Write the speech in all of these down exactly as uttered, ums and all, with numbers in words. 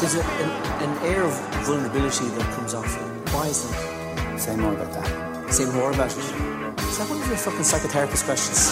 There's a, an, an air of vulnerability that comes off you. Why is that? Say more about that. Say more about it. Is that one of your fucking psychotherapist questions?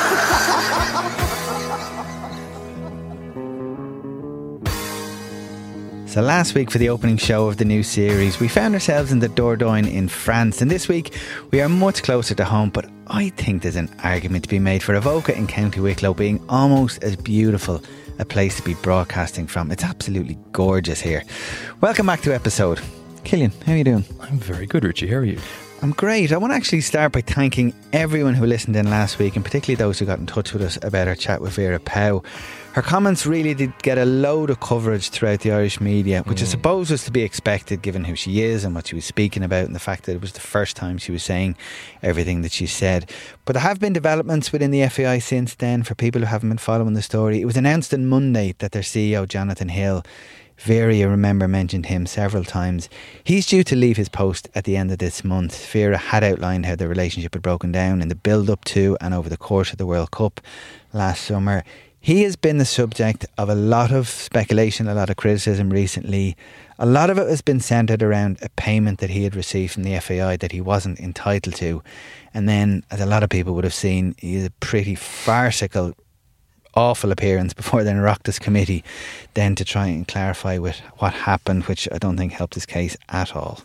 So last week for the opening show of the new series, we found ourselves in the Dordogne in France, and this week we are much closer to home, but I think there's an argument to be made for Avoca in County Wicklow being almost as beautiful a place to be broadcasting from. It's absolutely gorgeous here. Welcome back to episode. Killian, how are you doing? I'm very good, Richie. How are you? I'm great. I want to actually start by thanking everyone who listened in last week, and particularly those who got in touch with us about our chat with Vera Pauw. Her comments really did get a load of coverage throughout the Irish media, which mm. I suppose was to be expected given who she is and what she was speaking about, and the fact that it was the first time she was saying everything that she said. But there have been developments within the F A I since then. For people who haven't been following the story, it was announced on Monday that their C E O, Jonathan Hill, Vera, you remember, mentioned him several times. He's due to leave his post at the end of this month. Vera had outlined how the relationship had broken down in the build-up to and over the course of the World Cup last summer. He has been the subject of a lot of speculation, a lot of criticism recently. A lot of it has been centred around a payment that he had received from the F A I that he wasn't entitled to. And then, as a lot of people would have seen, he had a pretty farcical, awful appearance before the Oireachtas committee then to try and clarify with what happened, which I don't think helped his case at all.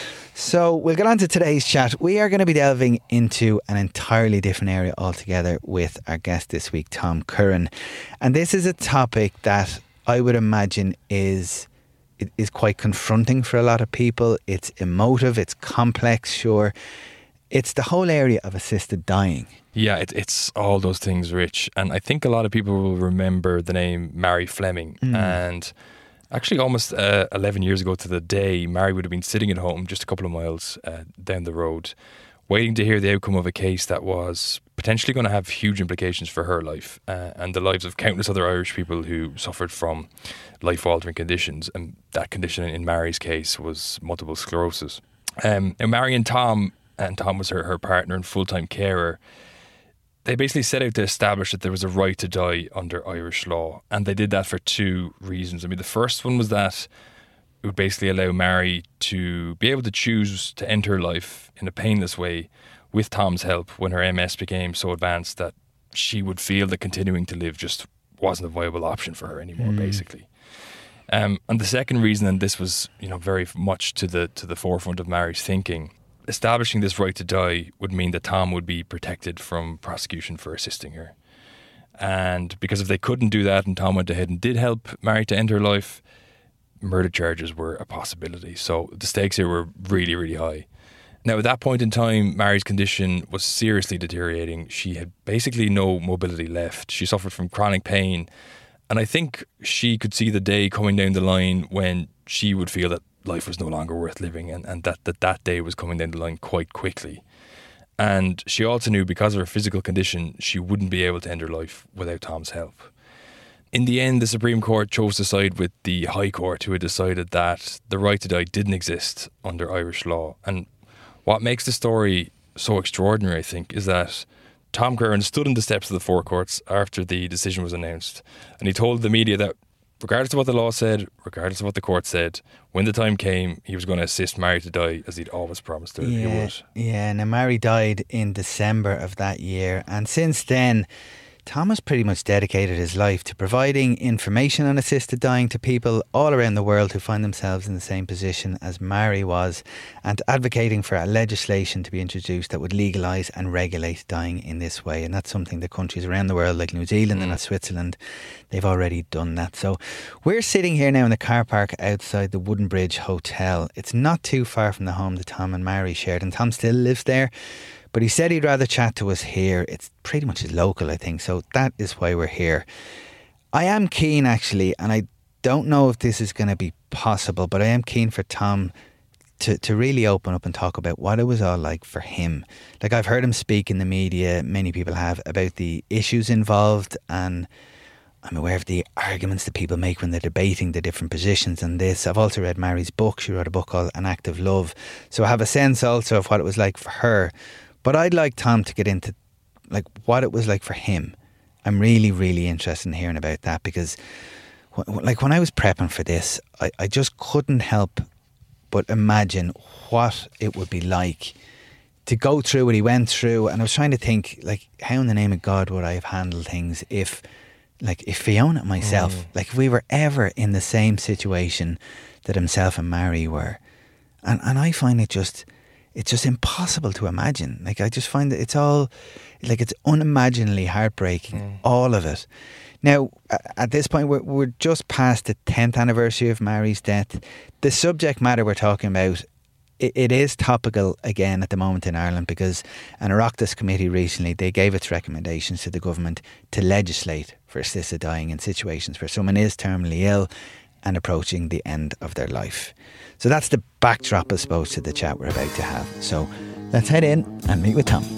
So we'll get on to today's chat. We are going to be delving into an entirely different area altogether with our guest this week, Tom Curran. And this is a topic that I would imagine is it is quite confronting for a lot of people. It's emotive, it's complex, sure. It's the whole area of assisted dying. Yeah, it, it's all those things, Rich. And I think a lot of people will remember the name Mary Fleming. Mm. And actually almost uh, eleven years ago to the day, Mary would have been sitting at home just a couple of miles uh, down the road, waiting to hear the outcome of a case that was potentially going to have huge implications for her life uh, and the lives of countless other Irish people who suffered from life-altering conditions. And that condition in Mary's case was multiple sclerosis. Um, and Mary and Tom, and Tom was her, her partner and full-time carer, they basically set out to establish that there was a right to die under Irish law. And they did that for two reasons. I mean, the first one was that it would basically allow Mary to be able to choose to end her life in a painless way with Tom's help when her M S became so advanced that she would feel that continuing to live just wasn't a viable option for her anymore, mm. basically. Um, and the second reason, and this was, you know, very much to the to the forefront of Mary's thinking, establishing this right to die would mean that Tom would be protected from prosecution for assisting her. And because if they couldn't do that and Tom went ahead and did help Mary to end her life, murder charges were a possibility. So the stakes here were really, really high. Now, at that point in time, Mary's condition was seriously deteriorating. She had basically no mobility left. She suffered from chronic pain. And I think she could see the day coming down the line when she would feel that life was no longer worth living, and, and that, that that day was coming down the line quite quickly. And she also knew because of her physical condition, she wouldn't be able to end her life without Tom's help. In the end, the Supreme Court chose to side with the High Court, who had decided that the right to die didn't exist under Irish law. And what makes the story so extraordinary, I think, is that Tom Curran stood on the steps of the forecourts after the decision was announced, and he told the media that regardless of what the law said, regardless of what the court said, when the time came, he was going to assist Mary to die as he'd always promised her yeah, he would. Yeah, now Mary died in December of that year, and since then, Tom has pretty much dedicated his life to providing information on assisted dying to people all around the world who find themselves in the same position as Mary was, and advocating for a legislation to be introduced that would legalise and regulate dying in this way. And that's something that countries around the world like New Zealand mm. and Switzerland, they've already done that. So we're sitting here now in the car park outside the Wooden Bridge Hotel. It's not too far from the home that Tom and Mary shared, and Tom still lives there. But he said he'd rather chat to us here. It's pretty much his local, I think. So that is why we're here. I am keen, actually, and I don't know if this is going to be possible, but I am keen for Tom to, to really open up and talk about what it was all like for him. Like, I've heard him speak in the media, many people have, about the issues involved, and I'm aware of the arguments that people make when they're debating the different positions on this. I've also read Mary's book. She wrote a book called An Act of Love. So I have a sense also of what it was like for her. But I'd like Tom to get into like what it was like for him. I'm really, really interested in hearing about that, because like when I was prepping for this, I, I just couldn't help but imagine what it would be like to go through what he went through. And I was trying to think, like, how in the name of God would I have handled things if, like, if Fiona and myself, mm. like, if we were ever in the same situation that himself and Mary were. And and I find it just, it's just impossible to imagine. Like, I just find that it's all, like, it's unimaginably heartbreaking, mm. all of it. Now, at this point, we're, we're just past the tenth anniversary of Mary's death. The subject matter we're talking about, it, it is topical again at the moment in Ireland, because an Oireachtas committee recently, they gave its recommendations to the government to legislate for assisted dying in situations where someone is terminally ill and approaching the end of their life. So that's the backdrop, I suppose, to the chat we're about to have. So let's head in and meet with Tom.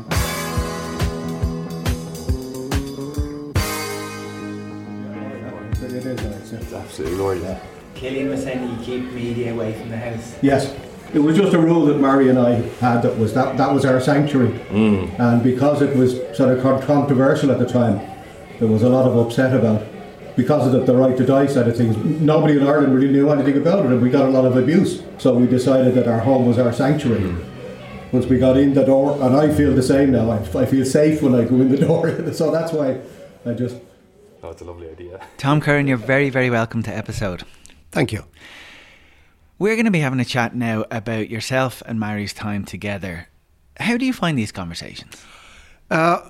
It's absolutely gorgeous. Killian was saying you keep media away from the house. Yes, it was just a rule that Mary and I had, that was that that was our sanctuary, mm. and because it was sort of controversial at the time, there was a lot of upset about it. Because of the, the right to die side of things. Nobody in Ireland really knew anything about it, and we got a lot of abuse. So we decided that our home was our sanctuary. Mm. Once we got in the door, and I feel the same now. I, I feel safe when I go in the door. So that's why I just. Oh, it's a lovely idea. Tom Curran, you're very, very welcome to episode. Thank you. We're going to be having a chat now about yourself and Mary's time together. How do you find these conversations? Uh,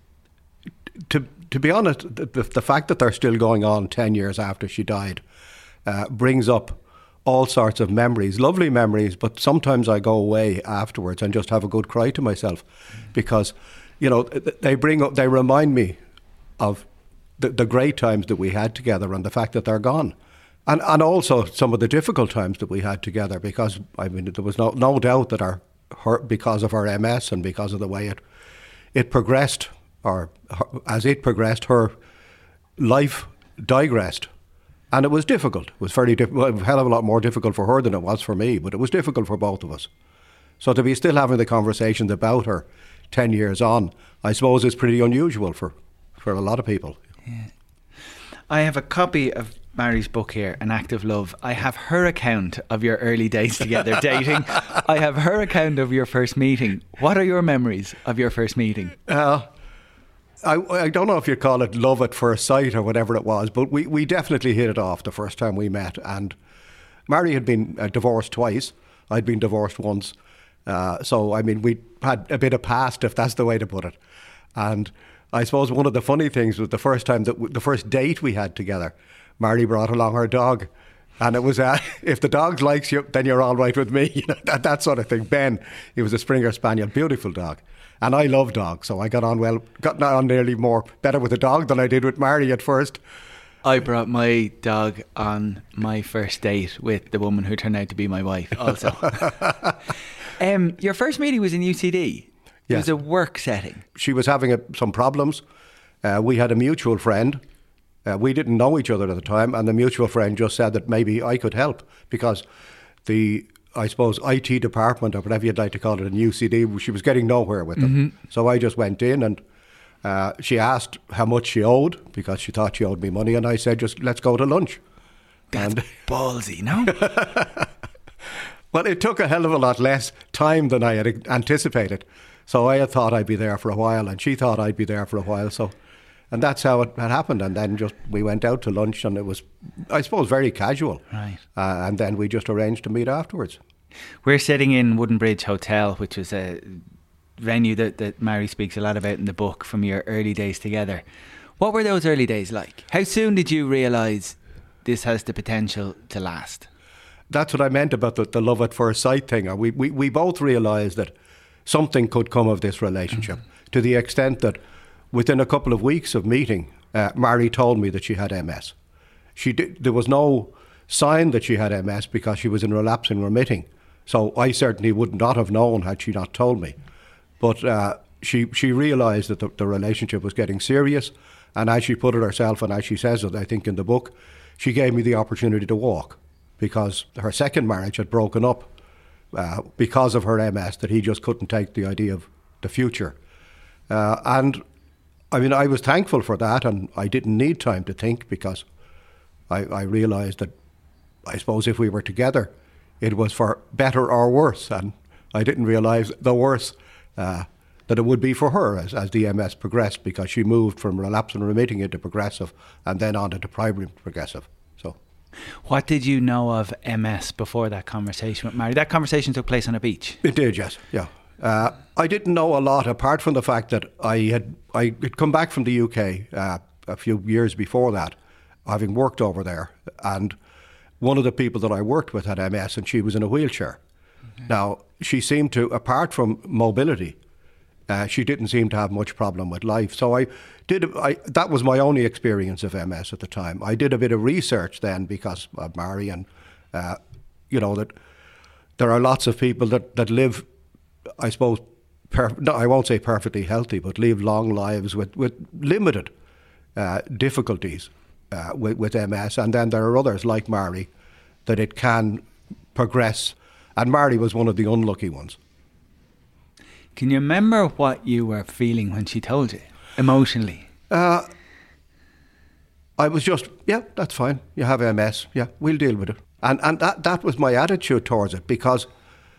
to to be honest, the, the fact that they're still going on ten years after she died uh, brings up all sorts of memories, lovely memories, but sometimes I go away afterwards and just have a good cry to myself, because, you know, they bring up, they remind me of the, the great times that we had together and the fact that they're gone. And and also some of the difficult times that we had together, because, I mean, there was no, no doubt that our, her, because of her M S and because of the way it it progressed, or her, as it progressed, her life digressed. And it was difficult. It was very diff- well, a hell of a lot more difficult for her than it was for me, but it was difficult for both of us. So to be still having the conversations about her ten years on, I suppose is pretty unusual for, for a lot of people. Yeah. I have a copy of Mary's book here, An Act of Love. I have her account of your early days together dating. I have her account of your first meeting. What are your memories of your first meeting? Uh, I, I don't know if you'd call it love at first sight or whatever it was, but we, we definitely hit it off the first time we met. And Mary had been uh, divorced twice. I'd been divorced once. Uh, so, I mean, we had a bit of past, if that's the way to put it. And I suppose one of the funny things was the first time that w- the first date we had together, Mary brought along her dog. And it was, uh, if the dog likes you, then you're all right with me. You know, that, that sort of thing. Ben, he was a Springer Spaniel, beautiful dog. And I love dogs, so I got on well, got on nearly more better with the dog than I did with Mary at first. I brought my dog on my first date with the woman who turned out to be my wife also. um, your first meeting was in U C D. It yes. was a work setting. She was having a, some problems. Uh, we had a mutual friend. Uh, we didn't know each other at the time, and the mutual friend just said that maybe I could help, because the, I suppose, I T department, or whatever you'd like to call it, in U C D, she was getting nowhere with them. Mm-hmm. So I just went in, and uh, she asked how much she owed, because she thought she owed me money, and I said, just let's go to lunch. That's and ballsy, no? Well, it took a hell of a lot less time than I had anticipated. So I had thought I'd be there for a while, and she thought I'd be there for a while. So, and that's how it had happened. And then just we went out to lunch, and it was, I suppose, very casual. Right. Uh, and then we just arranged to meet afterwards. We're sitting in Wooden Bridge Hotel, which was a venue that, that Mary speaks a lot about in the book, from your early days together. What were those early days like? How soon did you realise this has the potential to last? That's what I meant about the, the love at first sight thing. We, we, we both realised that something could come of this relationship, mm-hmm. to the extent that within a couple of weeks of meeting, uh, Mary told me that she had M S. She did, there was no sign that she had M S because she was in relapsing remitting. So I certainly would not have known had she not told me. But uh, she she realised that the, the relationship was getting serious, and as she put it herself, and as she says it, I think in the book, she gave me the opportunity to walk, because her second marriage had broken up uh, because of her M S, that he just couldn't take the idea of the future. Uh, and I mean, I was thankful for that, and I didn't need time to think, because I, I realised that, I suppose if we were together, it was for better or worse, and I didn't realise the worse uh, that it would be for her as, as the M S progressed, because she moved from relapse and remitting into progressive and then on into primary progressive. So, what did you know of M S before that conversation with Mary? That conversation took place on a beach. It did, yes, yeah. Uh, I didn't know a lot apart from the fact that I had I had come back from the U K uh, a few years before that, having worked over there, and one of the people that I worked with had M S, and she was in a wheelchair. Okay. Now, she seemed to, apart from mobility, uh, she didn't seem to have much problem with life. So I did, I, that was my only experience of M S at the time. I did a bit of research then because of Mary, and, uh, you know, that there are lots of people that, that live, I suppose, per, no, I won't say perfectly healthy, but live long lives with, with limited uh, difficulties. Uh, with, with M S, and then there are others like Mary that it can progress, and Mary was one of the unlucky ones. Can you remember what you were feeling when she told you, emotionally? Uh, I was just, yeah, that's fine, you have M S, yeah, we'll deal with it. And and that, that was my attitude towards it, because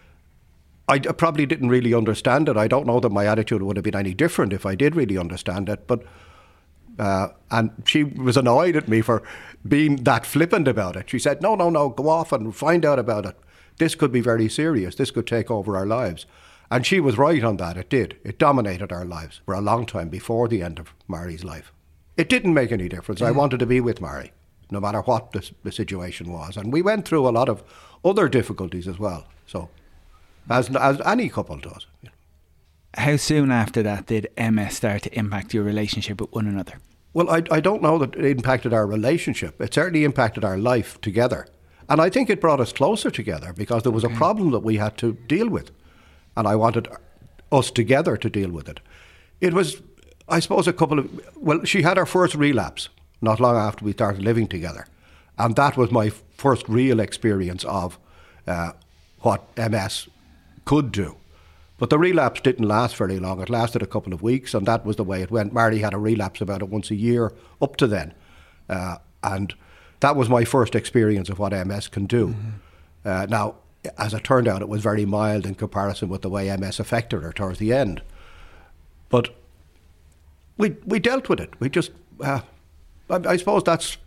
I d- probably didn't really understand it. I don't know that my attitude would have been any different if I did really understand it, but Uh, and she was annoyed at me for being that flippant about it. She said, no, no, no, go off and find out about it. This could be very serious. This could take over our lives. And she was right on that. It did. It dominated our lives for a long time before the end of Mary's life. It didn't make any difference. Mm. I wanted to be with Mary, no matter what the, the situation was. And we went through a lot of other difficulties as well. So, as, as any couple does. You know. How soon after that did M S start to impact your relationship with one another? Well, I, I don't know that it impacted our relationship. It certainly impacted our life together. And I think it brought us closer together, because there was a problem that we had to deal with. And I wanted us together to deal with it. It was, I suppose, a couple of... Well, she had her first relapse not long after we started living together. And that was my first real experience of uh, what M S could do. But the relapse didn't last very long. It lasted a couple of weeks, and that was the way it went. Mary had a relapse about it once a year up to then. Uh, and that was my first experience of what M S can do. Mm-hmm. Uh, now, as it turned out, it was very mild in comparison with the way M S affected her towards the end. But we we dealt with it. We just, uh, I, I suppose that's,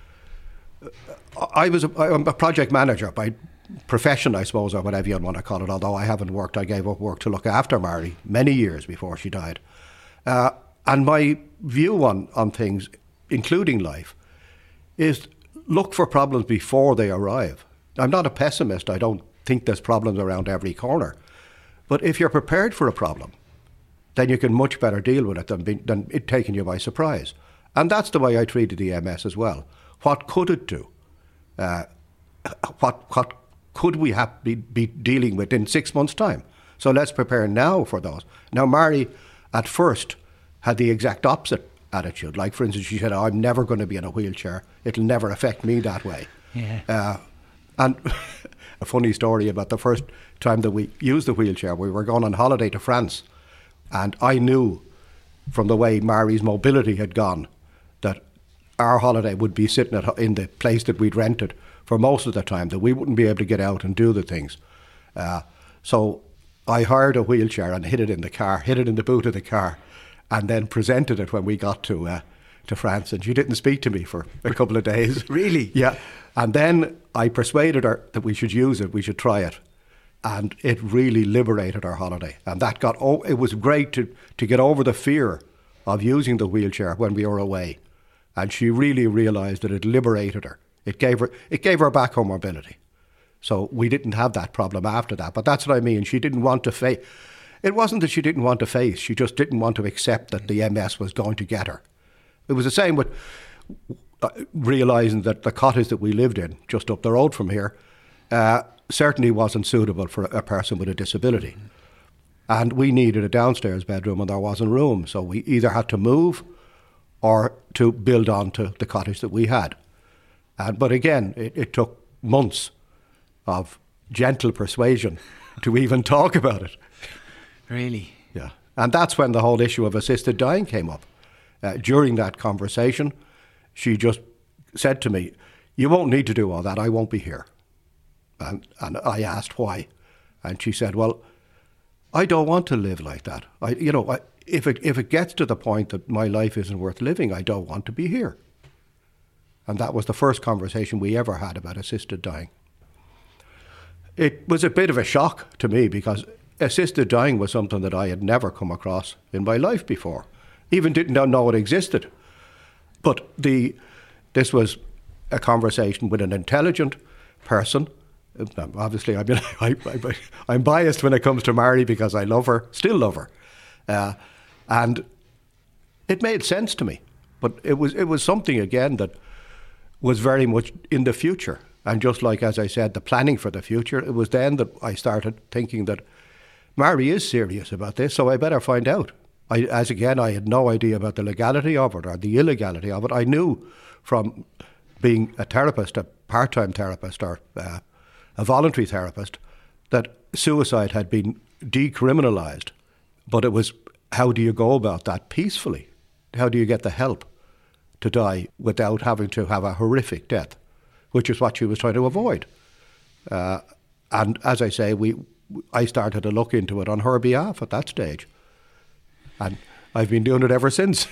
uh, I was a, I'm a project manager by profession, I suppose, or whatever you want to call it, although I haven't worked. I gave up work to look after Mary many years before she died. Uh, and my view on, on things, including life, is look for problems before they arrive. I'm not a pessimist. I don't think there's problems around every corner. But if you're prepared for a problem, then you can much better deal with it than, be, than it taking you by surprise. And that's the way I treated the M S as well. What could it do? Uh, what what could we have be, be dealing with in six months' time? So let's prepare now for those. Now, Mary, at first, had the exact opposite attitude. Like, for instance, she said, oh, I'm never going to be in a wheelchair. It'll never affect me that way. Yeah. Uh, and a funny story about the first time that we used the wheelchair, we were going on holiday to France. And I knew from the way Mary's mobility had gone that our holiday would be sitting at, in the place that we'd rented for most of the time, that we wouldn't be able to get out and do the things. Uh, so I hired a wheelchair and hid it in the car, hid it in the boot of the car, and then presented it when we got to uh, to France. And she didn't speak to me for a couple of days. Really? Yeah. And then I persuaded her that we should use it, we should try it. And it really liberated our holiday. And that got, oh, it was great to, to get over the fear of using the wheelchair when we were away. And she really realised that it liberated her. It gave her it gave her back her mobility. So we didn't have that problem after that. But that's what I mean. She didn't want to face. It wasn't that she didn't want to face. She just didn't want to accept that the M S was going to get her. It was the same with uh, realising that the cottage that we lived in, just up the road from here, uh, certainly wasn't suitable for a person with a disability. And we needed a downstairs bedroom and there wasn't room. So we either had to move or to build on to the cottage that we had. And, but again, it, it took months of gentle persuasion to even talk about it. Really? Yeah. And that's when the whole issue of assisted dying came up. Uh, during that conversation, she just said to me, you won't need to do all that. I won't be here. And, and I asked why. And she said, well, I don't want to live like that. I, you know, I, if it if it gets to the point that my life isn't worth living, I don't want to be here. And that was the first conversation we ever had about assisted dying. It was a bit of a shock to me because assisted dying was something that I had never come across in my life before. Even didn't know it existed. But the this was a conversation with an intelligent person. Obviously, I mean, I, I, I'm biased when it comes to Mary because I love her, still love her. Uh, and it made sense to me. But it was it was something, again, that was very much in the future. And just like, as I said, the planning for the future, it was then that I started thinking that Mary is serious about this, so I better find out. I, as again, I had no idea about the legality of it or the illegality of it. I knew from being a therapist, a part-time therapist or uh, a voluntary therapist, that suicide had been decriminalised. But it was, how do you go about that peacefully? How do you get the help to die without having to have a horrific death, which is what she was trying to avoid. Uh, and as I say, we I started to look into it on her behalf at that stage. And I've been doing it ever since.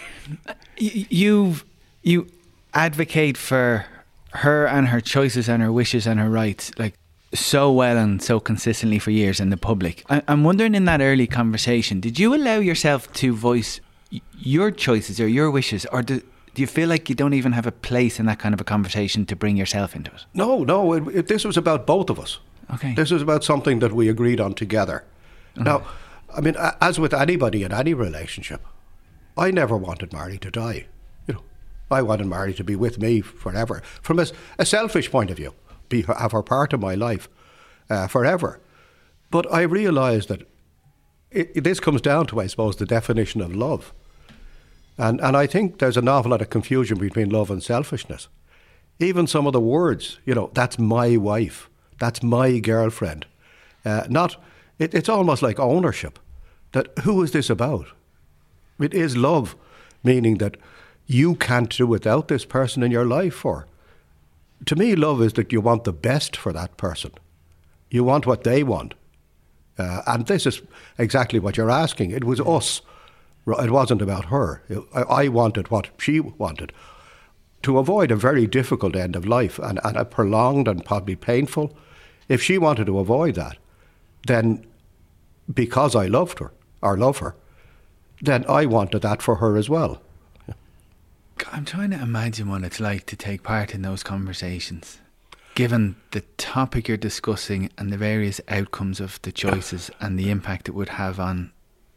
You you advocate for her and her choices and her wishes and her rights like so well and so consistently for years in the public. I, I'm wondering, in that early conversation, did you allow yourself to voice y- your choices or your wishes, or do, do you feel like you don't even have a place in that kind of a conversation to bring yourself into it? No, no. It, it, this was about both of us. Okay. This was about something that we agreed on together. Okay. Now, I mean, as with anybody in any relationship, I never wanted Mary to die. You know, I wanted Mary to be with me forever. From a, a selfish point of view, be have her part of my life uh, forever. But I realised that it, it, this comes down to, I suppose, the definition of love. And and I think there's an awful lot of confusion between love and selfishness. Even some of the words, you know, that's my wife, that's my girlfriend. Uh, not, it, it's almost like ownership. That who is this about? It is love, meaning that you can't do without this person in your life. Or to me, love is that you want the best for that person. You want what they want. Uh, and this is exactly what you're asking. It was us. It wasn't about her. I wanted what she wanted, to avoid a very difficult end of life and, and a prolonged and probably painful. If she wanted to avoid that, then because I loved her, or love her, then I wanted that for her as well. I'm trying to imagine what it's like to take part in those conversations, given the topic you're discussing and the various outcomes of the choices and the impact it would have on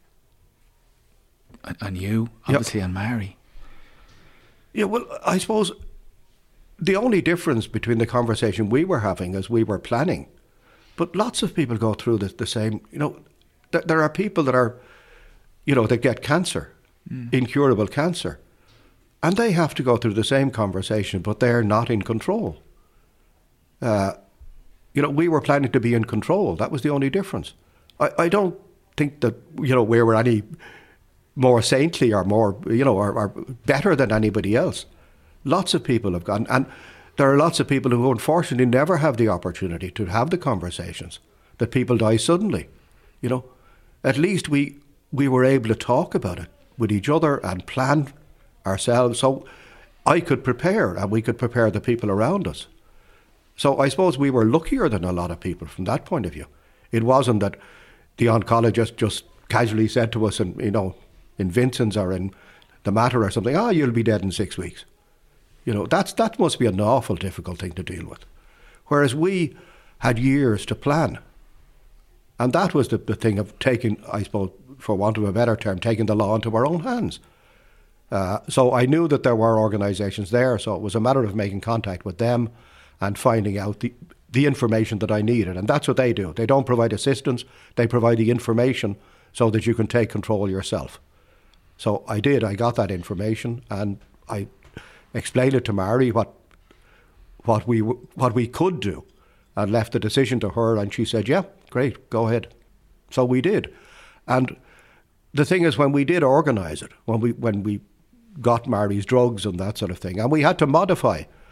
on you, obviously, yep. on Mary. Yeah, well, I suppose the only difference between the conversation we were having as we were planning, but lots of people go through the, the same, you know, th- there are people that are, you know, that get cancer, mm. incurable cancer, and they have to go through the same conversation, but they're not in control. Uh, you know, we were planning to be in control. That was the only difference. I, I don't think that, you know, we were any more saintly or more, you know, or, or better than anybody else. Lots of people have gone, and there are lots of people who unfortunately never have the opportunity to have the conversations, that people die suddenly, you know. At least we we were able to talk about it with each other and plan ourselves, so I could prepare and we could prepare the people around us. So I suppose we were luckier than a lot of people from that point of view. It wasn't that the oncologist just casually said to us, and you know, in Vincent's or in the Mater or something, oh, you'll be dead in six weeks. You know, that's that must be an awful difficult thing to deal with. Whereas we had years to plan. And that was the, the thing of taking, I suppose, for want of a better term, taking the law into our own hands. Uh, so I knew that there were organisations there, so it was a matter of making contact with them and finding out the, the information that I needed. And that's what they do. They don't provide assistance, they provide the information so that you can take control yourself. So I did, I got that information and I explained it to Mary what what we what we could do and left the decision to her, and she said, yeah, great, go ahead. So we did. And the thing is, when we did organise it, when we when we got Mary's drugs and that sort of thing, and we had to modify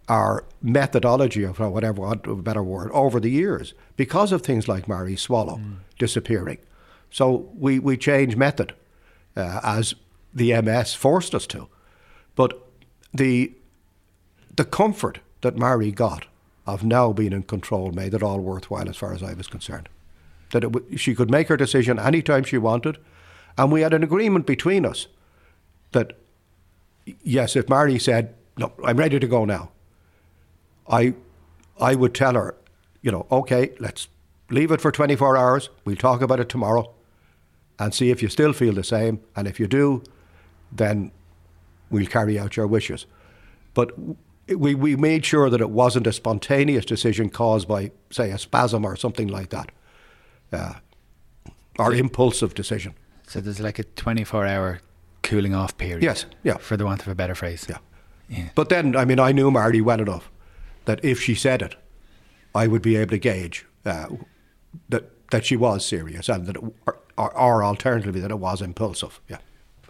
our methodology, or whatever, want a better word, over the years because of things like Mary's swallow mm. disappearing. So we, we changed method uh, as the M S forced us to. But the the comfort that Mary got of now being in control made it all worthwhile as far as I was concerned. That it w- she could make her decision anytime she wanted, and we had an agreement between us that, yes, if Mary said, no, I'm ready to go now, I I would tell her, you know, okay, let's leave it for twenty-four hours, we'll talk about it tomorrow and see if you still feel the same, and if you do, then we'll carry out your wishes. But we, we made sure that it wasn't a spontaneous decision caused by, say, a spasm or something like that, uh, or impulsive decision. So there's like a twenty-four hour cooling off period. Yes, yeah. For the want of a better phrase. Yeah. yeah. But then, I mean, I knew Marty well enough that if she said it, I would be able to gauge uh, that that she was serious, and that, it, or, or alternatively, that it was impulsive. Yeah.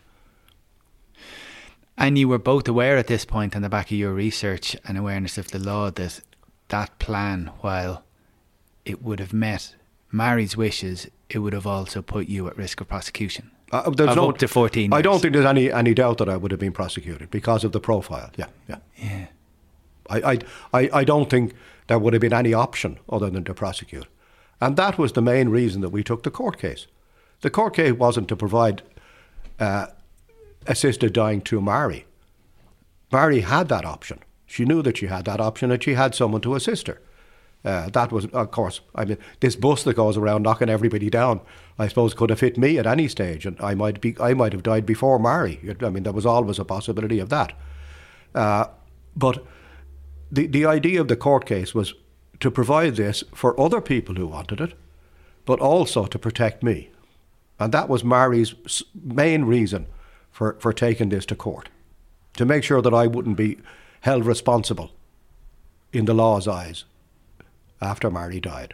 And you were both aware at this point, on the back of your research and awareness of the law, that that plan, while it would have met Mary's wishes, it would have also put you at risk of prosecution. Uh, there's of no, up to fourteen years. I don't think there's any, any doubt that I would have been prosecuted because of the profile. Yeah, yeah. Yeah. I, I, I, I don't think there would have been any option other than to prosecute. And that was the main reason that we took the court case. The court case wasn't to provide uh, assisted dying to Mary. Mary had that option. She knew that she had that option, and she had someone to assist her. Uh, that was, of course, I mean, this bus that goes around knocking everybody down, I suppose, could have hit me at any stage, and I might be, I might have died before Mary. I mean, there was always a possibility of that. Uh, but the the idea of the court case was to provide this for other people who wanted it, but also to protect me. And that was Mary's main reason for, for taking this to court, to make sure that I wouldn't be held responsible in the law's eyes after Mary died.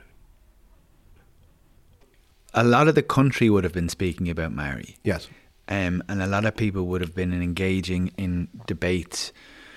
A lot of the country would have been speaking about Mary. Yes. Um, and a lot of people would have been engaging in debates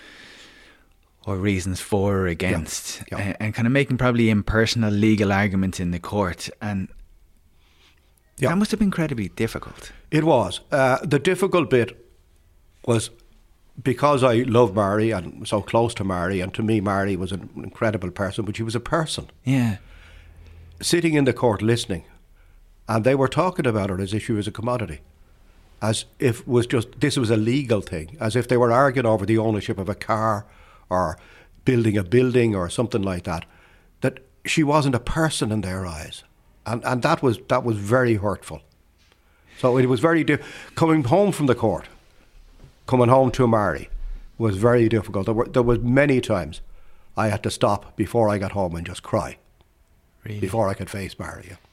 or reasons for or against, yeah, yeah. And, and kind of making probably impersonal legal arguments in the court. And yeah. that must have been incredibly difficult. It was. Uh, the difficult bit was because I love Mary and so close to Mary, and to me Mary was an incredible person, but she was a person. Yeah. Sitting in the court listening, and they were talking about her as if she was a commodity, as if it was just, this was a legal thing, as if they were arguing over the ownership of a car or building a building or something like that, that she wasn't a person in their eyes. And and that was that was very hurtful. So it was very di- coming home from the court, coming home to Mary was very difficult. There were there was many times I had to stop before I got home and just cry. Really? Before I could face Mary. Yeah.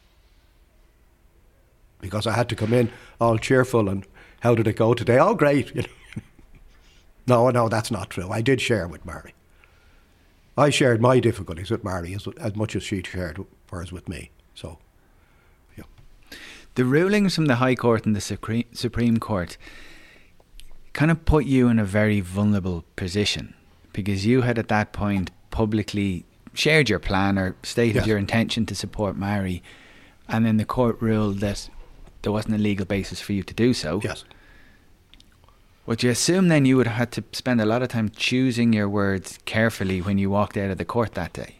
Because I had to come in all cheerful and how did it go today? Oh, great. You know. No, no, that's not true. I did share with Mary. I shared my difficulties with Mary as, as much as she shared hers with me. So, yeah. The rulings from the High Court and the Supreme, Supreme Court kind of put you in a very vulnerable position, because you had at that point publicly shared your plan or stated yes. your intention to support Mary, and then the court ruled that there wasn't a legal basis for you to do so. Yes. Would you assume then you would have had to spend a lot of time choosing your words carefully when you walked out of the court that day?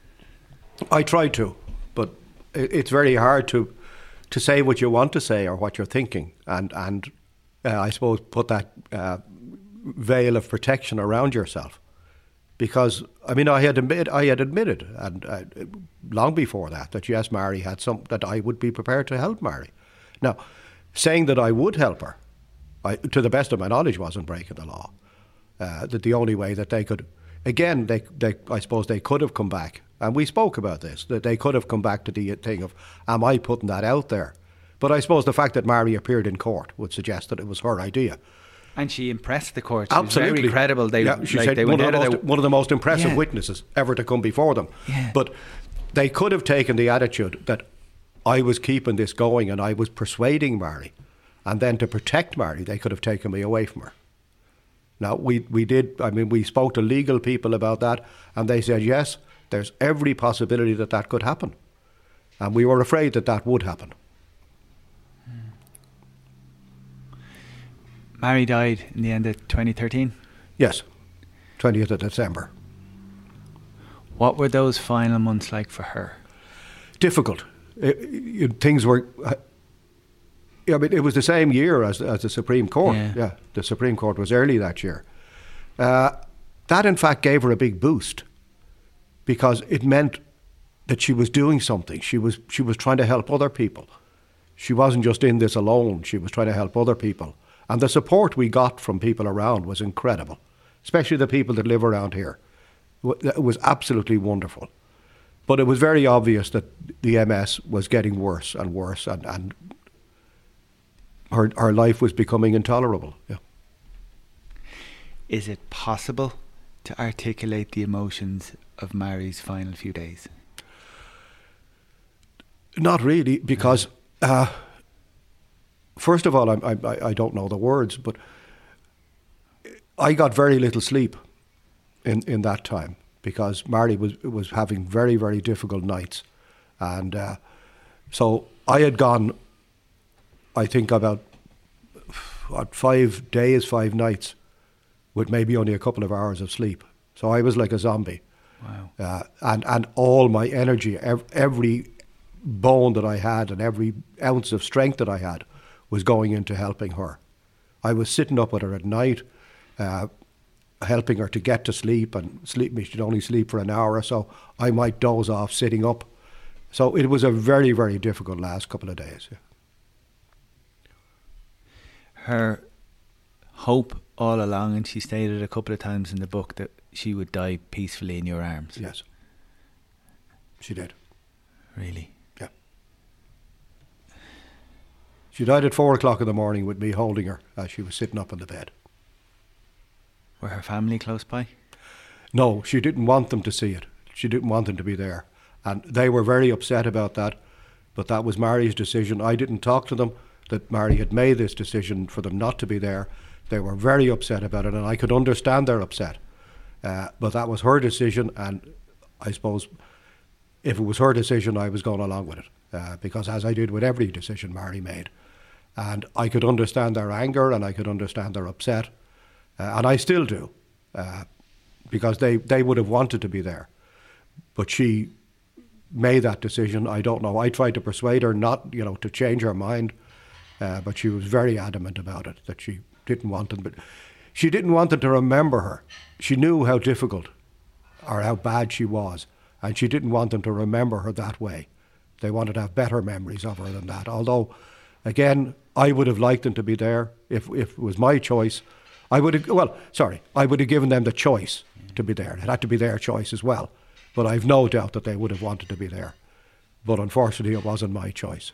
I tried to, but it's very hard to to say what you want to say or what you're thinking, and and uh, I suppose put that uh, veil of protection around yourself, because I mean I had admit I had admitted and uh, long before that that yes, Mary had some, that I would be prepared to help Mary. Now, saying that I would help her, I, to the best of my knowledge, wasn't breaking the law. Uh, that the only way that they could, again, they, they, I suppose they could have come back, and we spoke about this, that they could have come back to the thing of, am I putting that out there? But I suppose the fact that Mary appeared in court would suggest that it was her idea. And she impressed the court. She Absolutely. was very credible. They, yeah, she like, said they one, went of out the of most, the, one of the most impressive Yeah. witnesses ever to come before them. Yeah. But they could have taken the attitude that I was keeping this going and I was persuading Mary. And then to protect Mary, they could have taken me away from her. Now, we, we did, I mean, we spoke to legal people about that, and they said, yes, there's every possibility that that could happen. And we were afraid that that would happen. Mary died in the end of twenty thirteen? Yes, twentieth of December. What were those final months like for her? Difficult. It, it, things were... Uh, I mean, it was the same year as, as the Supreme Court. Yeah. yeah, the Supreme Court was early that year. Uh, that, in fact, gave her a big boost because it meant that she was doing something. She was she was trying to help other people. She wasn't just in this alone. She was trying to help other people. And the support we got from people around was incredible, especially the people that live around here. It was absolutely wonderful. But it was very obvious that the M S was getting worse and worse, and, and her, her life was becoming intolerable. Yeah. Is it possible to articulate the emotions of Mary's final few days? Not really, because uh, first of all, I, I, I don't know the words, but I got very little sleep in, in that time because Mary was was having very, very difficult nights. And uh, so I had gone, I think, about what, five days, five nights with maybe only a couple of hours of sleep. So I was like a zombie. Wow. Uh, and, and all my energy, ev- every bone that I had and every ounce of strength that I had was going into helping her. I was sitting up with her at night, uh, helping her to get to sleep, and sleep. She'd only sleep for an hour or so. I might doze off sitting up. So it was a very, very difficult last couple of days. Yeah. Her hope all along, and she stated a couple of times in the book that she would die peacefully in your arms. Yes, she did. Really? Yeah. She died at four o'clock in the morning with me holding her as she was sitting up in the bed. Were her family close by? No, she didn't want them to see it. She didn't want them to be there. And they were very upset about that. But that was Mary's decision. I didn't talk to them that Mary had made this decision for them not to be there. They were very upset about it, and I could understand their upset. Uh, but that was her decision, and I suppose if it was her decision, I was going along with it. Uh, because as I did with every decision Mary made. And I could understand their anger, and I could understand their upset. Uh, and I still do. Uh, because they, they would have wanted to be there. But she made that decision. I don't know. I tried to persuade her not, you know, to change her mind. Uh, but she was very adamant about it, that she didn't want them. But she didn't want them to remember her. She knew how difficult or how bad she was. And she didn't want them to remember her that way. They wanted to have better memories of her than that. Although, again, I would have liked them to be there if, if it was my choice. I would have, well, sorry, I would have given them the choice to be there. It had to be their choice as well. But I've no doubt that they would have wanted to be there. But unfortunately, it wasn't my choice.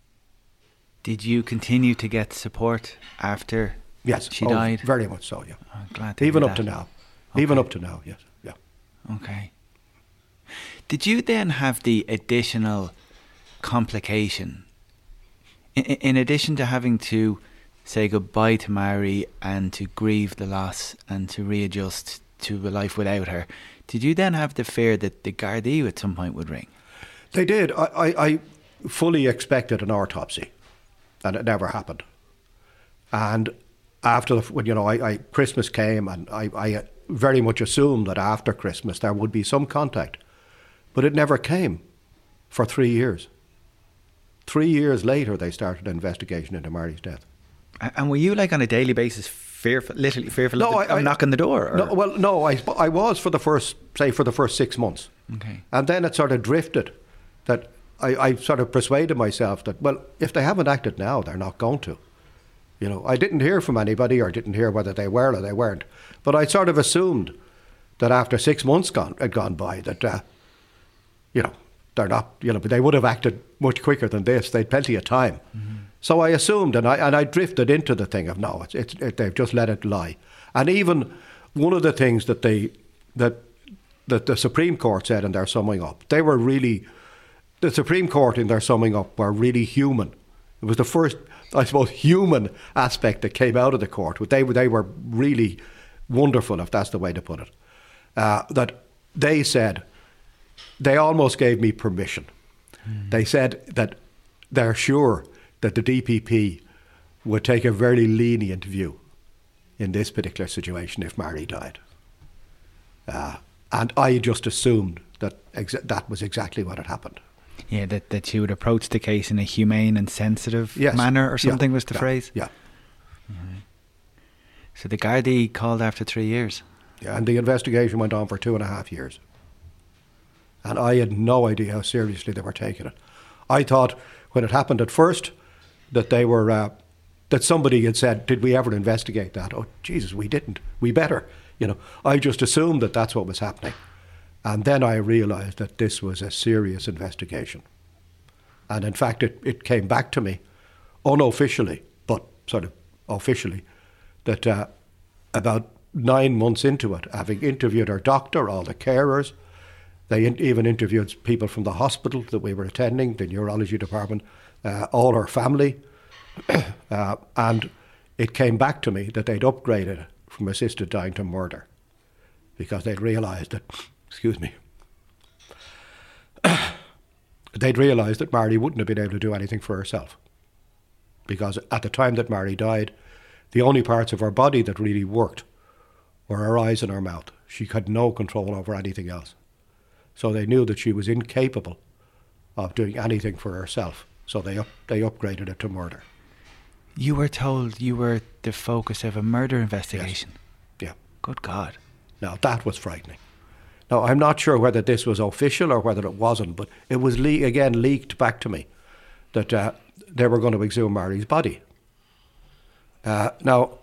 Did you continue to get support after yes, she oh, died? Very much so, yes. Oh, glad to Even hear up that. to now. Okay. Even up to now, yes. Yeah. Okay. Did you then have the additional complication, in, in addition to having to say goodbye to Mary and to grieve the loss and to readjust to a life without her, did you then have the fear that the Gardaí at some point would ring? They did. I, I, I fully expected an autopsy, and it never happened. And after the, when you know, I, I Christmas came, and I, I very much assumed that after Christmas there would be some contact, but it never came for three years. Three years later, they started an investigation into Mary's death. And were you like on a daily basis fearful, literally fearful No, of, the, I- of knocking the door? Or? No, well, no, I, I was for the first, say, for the first six months. Okay. And then it sort of drifted that I, I sort of persuaded myself that, well, if they haven't acted now, they're not going to. You know, I didn't hear from anybody or didn't hear whether they were or they weren't. But I sort of assumed that after six months gone, had gone by that, uh, you know, they're not, you know, but they would have acted much quicker than this. They'd plenty of time. Mm-hmm. So I assumed, and I and I drifted into the thing of, no, it's, it's it, they've just let it lie. And even one of the things that they, that, that the Supreme Court said in their summing up, they were really, the Supreme Court in their summing up were really human. It was the first, I suppose, human aspect that came out of the court. They, they were really wonderful, if that's the way to put it, uh, that they said, they almost gave me permission. Mm. They said that they're sure that the D P P would take a very lenient view in this particular situation if Mary died. Uh, and I just assumed that exa- that was exactly what had happened. Yeah, that, that you would approach the case in a humane and sensitive yes. manner or something yeah. was the yeah. phrase? Yeah. Mm-hmm. So the Gardaí called after three years? Yeah, and the investigation went on for two and a half years. And I had no idea how seriously they were taking it. I thought when it happened at first that they were, uh, that somebody had said, did we ever investigate that? Oh, Jesus, we didn't. We better. You know, I just assumed that that's what was happening. And then I realised that this was a serious investigation. And in fact, it, it came back to me unofficially, but sort of officially, that uh, about nine months into it, having interviewed our doctor, all the carers, they in, even interviewed people from the hospital that we were attending, the neurology department, uh, all our family. uh, and it came back to me that they'd upgraded it from assisted dying to murder because they'd realised that, excuse me, they'd realised that Mary wouldn't have been able to do anything for herself. Because at the time that Mary died, the only parts of her body that really worked were her eyes and her mouth. She had no control over anything else. So they knew that she was incapable of doing anything for herself. So they up, they upgraded it to murder. You were told you were the focus of a murder investigation? Yes. Yeah. Good God. Now, that was frightening. Now, I'm not sure whether this was official or whether it wasn't, but it was, le- again, leaked back to me that uh, they were going to exhume Mary's body. Uh, now,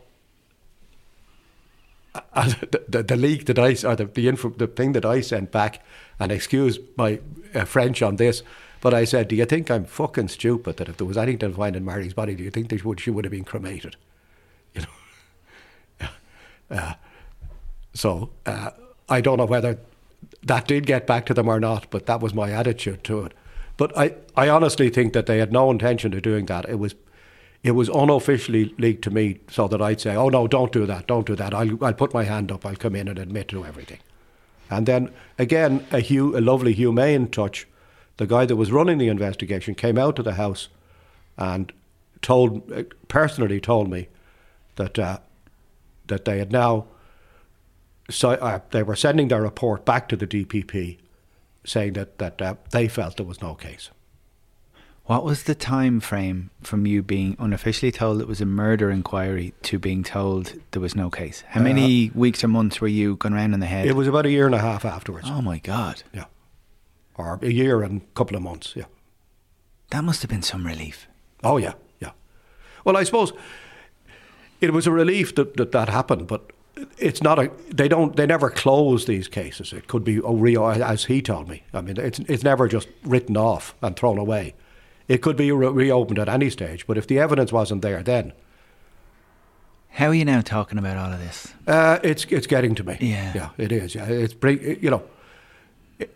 uh, the, the, the leak that I, or the, the, info, the thing that I sent back, and excuse my uh, French on this, but I said, do you think I'm fucking stupid that if there was anything to find in Mary's body, do you think they would, she would have been cremated? You know? uh, so, uh, I don't know whether that did get back to them or not, but that was my attitude to it. But I, I honestly think that they had no intention of doing that. It was it was unofficially leaked to me so that I'd say, oh no, don't do that, don't do that. I'll, I'll put my hand up, I'll come in and admit to everything. And then, again, a, hu- a lovely humane touch. The guy that was running the investigation came out to the house and told, personally told me that uh, that they had now, so, uh, they were sending their report back to the D P P saying that, that uh, they felt there was no case. What was the time frame from you being unofficially told it was a murder inquiry to being told there was no case? How many uh, weeks or months were you going around in the head? It was about a year and a half afterwards. Oh my God. Yeah. Or a year and a couple of months, yeah. That must have been some relief. Oh yeah, yeah. Well, I suppose it was a relief that that, that happened, but it's not a, they don't, they never close these cases. It could be, a re, as he told me. I mean, it's it's never just written off and thrown away. It could be re- reopened at any stage, but if the evidence wasn't there then. How are you now talking about all of this? Uh, it's it's getting to me. Yeah. Yeah, it is. Yeah, it's, you know, it,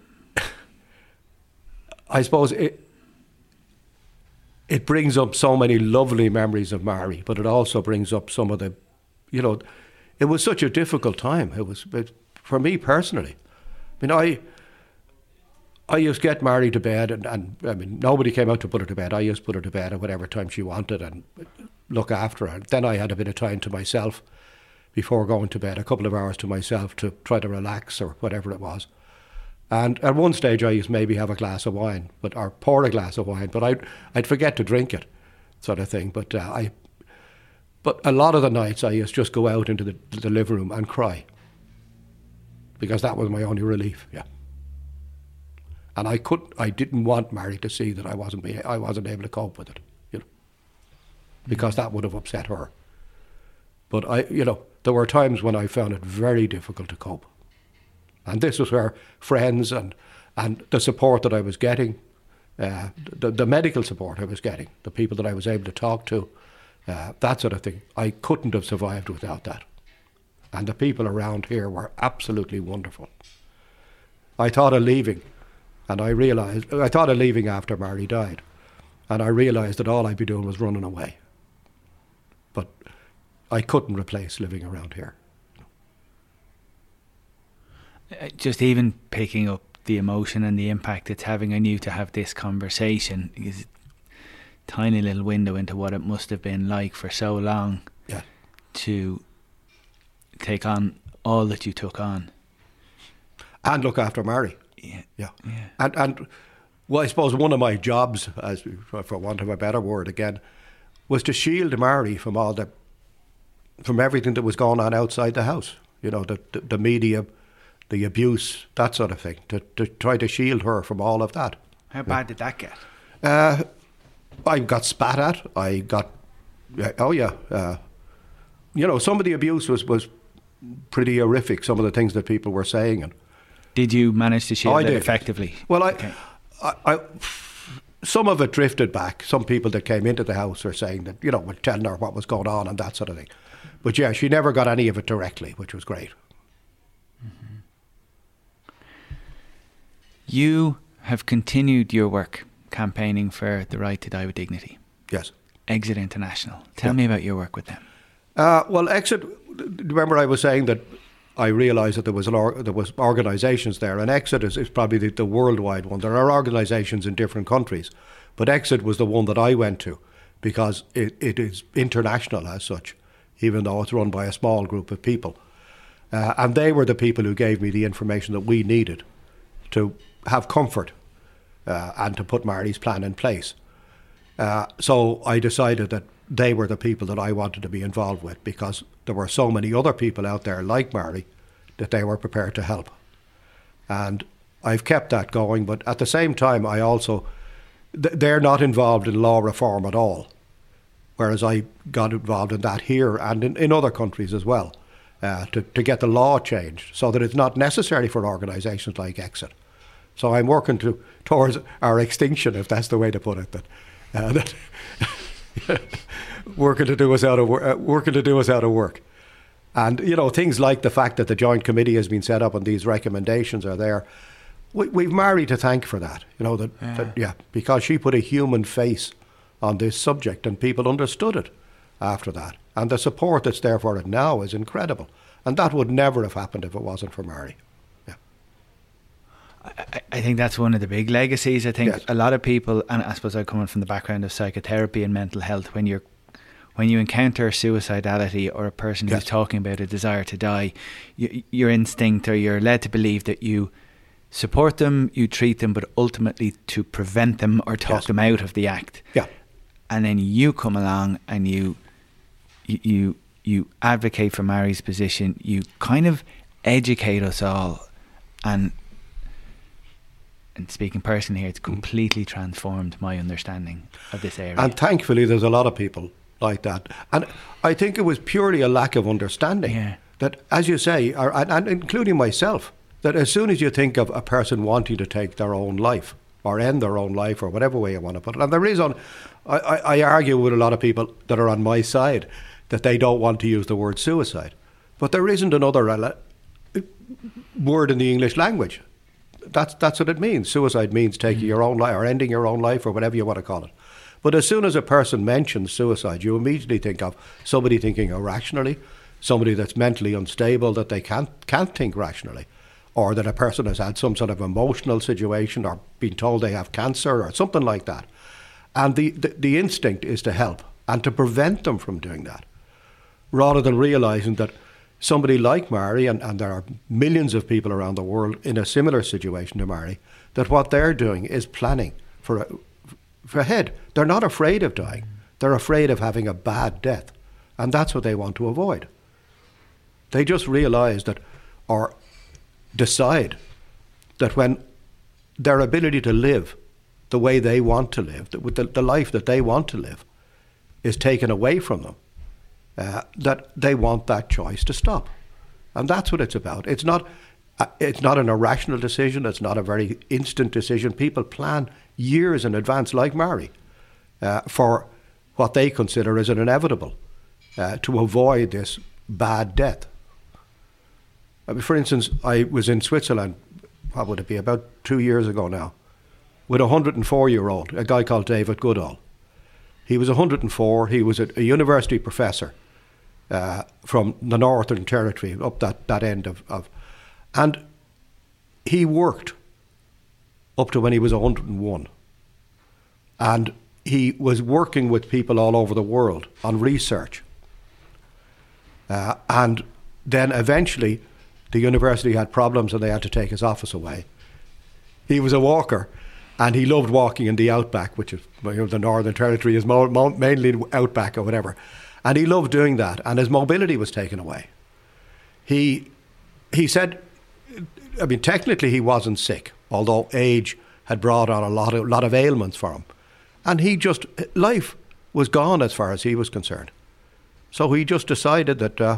I suppose it, it brings up so many lovely memories of Mary, but it also brings up some of the, you know, it was such a difficult time. It was, it, for me personally. I mean, I I used to get Mary to bed, and, and I mean, nobody came out to put her to bed. I used to put her to bed at whatever time she wanted and look after her. Then I had a bit of time to myself before going to bed, a couple of hours to myself to try to relax or whatever it was. And at one stage I used to maybe have a glass of wine, but or pour a glass of wine, but I'd, I'd forget to drink it, sort of thing. But uh, I, but a lot of the nights I used to just go out into the, the living room and cry, because that was my only relief. Yeah. And I could, I didn't want Mary to see that I wasn't, be, I wasn't able to cope with it, you know, because that would have upset her. But I, you know, there were times when I found it very difficult to cope, and this was where friends and and the support that I was getting, uh, the the medical support I was getting, the people that I was able to talk to, uh, that sort of thing, I couldn't have survived without that. And the people around here were absolutely wonderful. I thought of leaving. And I realised, I thought of leaving after Mary died. And I realised that all I'd be doing was running away. But I couldn't replace living around here. Uh, Just even picking up the emotion and the impact it's having on you to have this conversation is a tiny little window into what it must have been like for so long Yeah. to take on all that you took on. And look after Mary. Yeah. Yeah. Yeah. And, and well, I suppose one of my jobs, as for want of a better word again, was to shield Mary from all the, from everything that was going on outside the house. You know, the, the, the media, the abuse, that sort of thing, to, to try to shield her from all of that. How bad did that get? Uh, I got spat at. I got, uh, oh yeah. Uh, you know, some of the abuse was, was pretty horrific, some of the things that people were saying. And Did you manage to shield I it did. effectively? Well, I, Okay. I, I, some of it drifted back. Some people that came into the house were saying that, you know, were telling her what was going on and that sort of thing. But yeah, she never got any of it directly, which was great. You have continued your work campaigning for the right to die with dignity. Yes. Exit International. Tell Yeah. me about your work with them. Uh, well, Exit. Remember, I was saying that I realised that there was an or, there was organisations there, and Exit is, is probably the, the worldwide one. There are organisations in different countries, but Exit was the one that I went to because it, it is international as such, even though it's run by a small group of people. Uh, and they were the people who gave me the information that we needed to have comfort uh, and to put Mary's plan in place. Uh, so I decided that they were the people that I wanted to be involved with because there were so many other people out there like Mary that they were prepared to help. And I've kept that going, but at the same time, I also, th- they're not involved in law reform at all, whereas I got involved in that here and in, in other countries as well, uh, to, to get the law changed so that it's not necessary for organisations like Exit. So I'm working to, towards our extinction, if that's the way to put it. That, uh, that working to do us out of wor- uh, working to do us out of work, and you know things like the fact that the Joint Committee has been set up and these recommendations are there. We, we've Mary to thank for that. You know that yeah. that yeah, because she put a human face on this subject and people understood it after that, and the support that's there for it now is incredible. And that would never have happened if it wasn't for Mary. I, I think that's one of the big legacies. I think Yes. a lot of people, and I suppose I'm coming from the background of psychotherapy and mental health, when you're when you encounter suicidality or a person Yes. who's talking about a desire to die, you, your instinct or you're led to believe that you support them, you treat them, but ultimately to prevent them or talk Yes. them out of the act. Yeah. And then you come along and you you you, you advocate for Mary's position. You kind of educate us all, and and speaking personally here, it's completely transformed my understanding of this area. And thankfully, there's a lot of people like that. And I think it was purely a lack of understanding. Yeah. That, as you say, or, and, and including myself, that as soon as you think of a person wanting to take their own life or end their own life or whatever way you want to put it, and the reason I, I, I argue with a lot of people that are on my side that they don't want to use the word suicide. But there isn't another rela- word in the English language. That's that's what it means. Suicide means taking your own life or ending your own life or whatever you want to call it. But as soon as a person mentions suicide, you immediately think of somebody thinking irrationally, somebody that's mentally unstable, that they can't can't think rationally, or that a person has had some sort of emotional situation or been told they have cancer or something like that. And the, the, the instinct is to help and to prevent them from doing that, rather than realising that somebody like Mary, and, and there are millions of people around the world in a similar situation to Mary, that what they're doing is planning for, a, for ahead. They're not afraid of dying. They're afraid of having a bad death. And that's what they want to avoid. They just realise that, or decide that when their ability to live the way they want to live, with the, the life that they want to live, is taken away from them, Uh, that they want that choice to stop. And that's what it's about. It's not uh, it's not an irrational decision. It's not a very instant decision. People plan years in advance, like Mary, uh, for what they consider as an inevitable, uh, to avoid this bad death. I mean, for instance, I was in Switzerland, what would it be, about two years ago now, with a one hundred four year old, a guy called David Goodall. He was one hundred four. He was a, a university professor uh, from the Northern Territory, up that, that end of, of... And he worked up to when he was one hundred and one. And he was working with people all over the world on research. Uh, and then eventually the university had problems and they had to take his office away. He was a walker and he loved walking in the outback, which is, you know, the Northern Territory is mo- mo- mainly outback or whatever. And he loved doing that, and his mobility was taken away. He he said, I mean, technically he wasn't sick, although age had brought on a lot of, lot of ailments for him. And he just, life was gone as far as he was concerned. So he just decided that uh,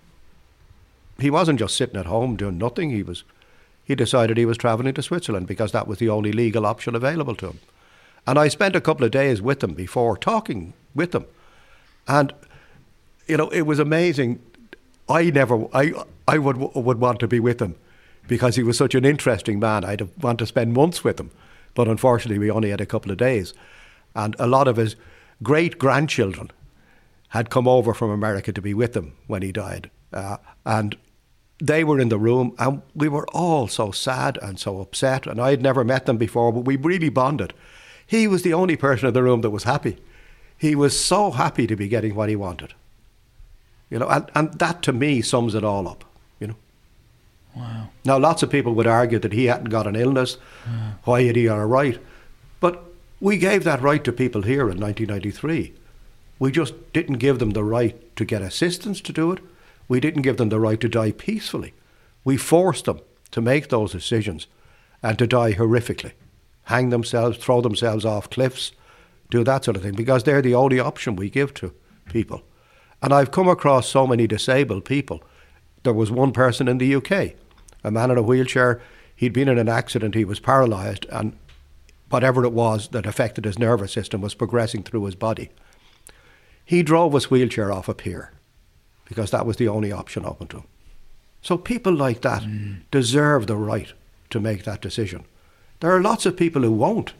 he wasn't just sitting at home doing nothing. He was, he decided he was travelling to Switzerland because that was the only legal option available to him. And I spent a couple of days with him before, talking with him. And, you know, it was amazing. I never, I, I would would want to be with him because he was such an interesting man. I'd want to spend months with him. But unfortunately, we only had a couple of days. And a lot of his great-grandchildren had come over from America to be with him when he died. Uh, and they were in the room, and we were all so sad and so upset. And I had never met them before, but we really bonded. He was the only person in the room that was happy. He was so happy to be getting what he wanted. You know, and, and that to me sums it all up, you know. Wow. Now, lots of people would argue that he hadn't got an illness. Yeah. Why had he got a right? But we gave that right to people here in nineteen ninety-three. We just didn't give them the right to get assistance to do it. We didn't give them the right to die peacefully. We forced them to make those decisions and to die horrifically. Hang themselves, throw themselves off cliffs, do that sort of thing, because they're the only option we give to people. And I've come across so many disabled people. There was one person in the U K, a man in a wheelchair. He'd been in an accident, he was paralysed, and whatever it was that affected his nervous system was progressing through his body. He drove his wheelchair off a pier because that was the only option open to him. So people like that mm. deserve the right to make that decision. There are lots of people who won't.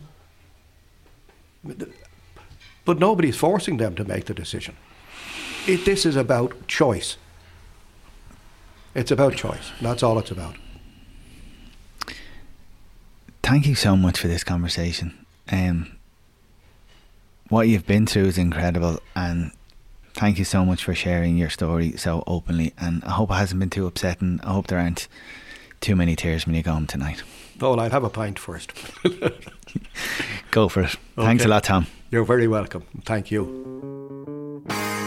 But nobody's forcing them to make the decision. It, this is about choice. It's about choice. That's all it's about. Thank you so much for this conversation. Um, what you've been through is incredible, and thank you so much for sharing your story so openly. And I hope it hasn't been too upsetting. I hope there aren't too many tears when you go home tonight. Oh, well, I'll have a pint first. Go for it. Okay. Thanks a lot, Tom. You're very welcome. Thank you.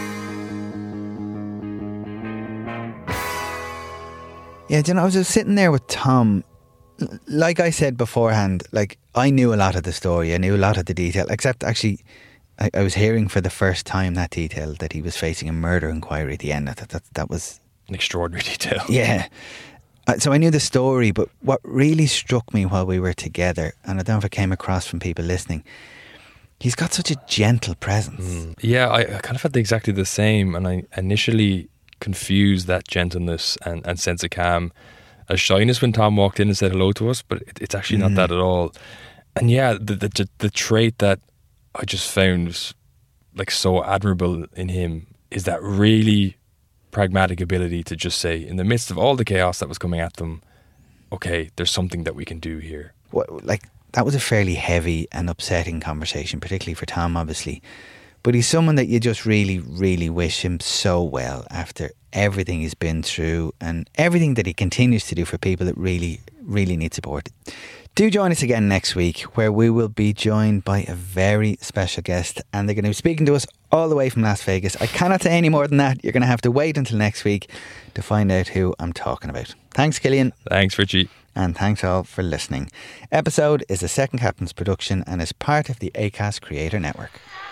Yeah, do you know, I was just sitting there with Tom. Like I said beforehand, like I knew a lot of the story. I knew a lot of the detail, except actually I, I was hearing for the first time that detail that he was facing a murder inquiry at the end. I thought that, that was an extraordinary detail. Yeah. So I knew the story, but what really struck me while we were together, and I don't know if it came across from people listening, he's got such a gentle presence. Mm. Yeah, I, I kind of felt exactly the same, and I initially confused that gentleness and, and sense of calm as shyness when Tom walked in and said hello to us, but it, it's actually not mm. that at all. And yeah, the, the the trait that I just found like so admirable in him is that really pragmatic ability to just say, in the midst of all the chaos that was coming at them, okay, there's something that we can do here. What, like, that was a fairly heavy and upsetting conversation, particularly for Tom, obviously. But he's someone that you just really, really wish him so well after everything he's been through and everything that he continues to do for people that really, really need support. Do join us again next week, where we will be joined by a very special guest, and they're going to be speaking to us all the way from Las Vegas. I cannot say any more than that. You're going to have to wait until next week to find out who I'm talking about. Thanks, Killian. Thanks, Richie. And thanks all for listening. Episode is a Second Captains production and is part of the Acast Creator Network.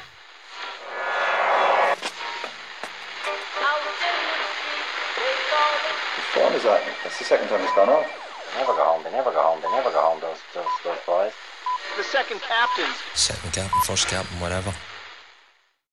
What phone is that? That's the second time it's gone off. They never go home, they never go home, they never go home, those, those, those boys. The second captains. Second captain, first captain, whatever.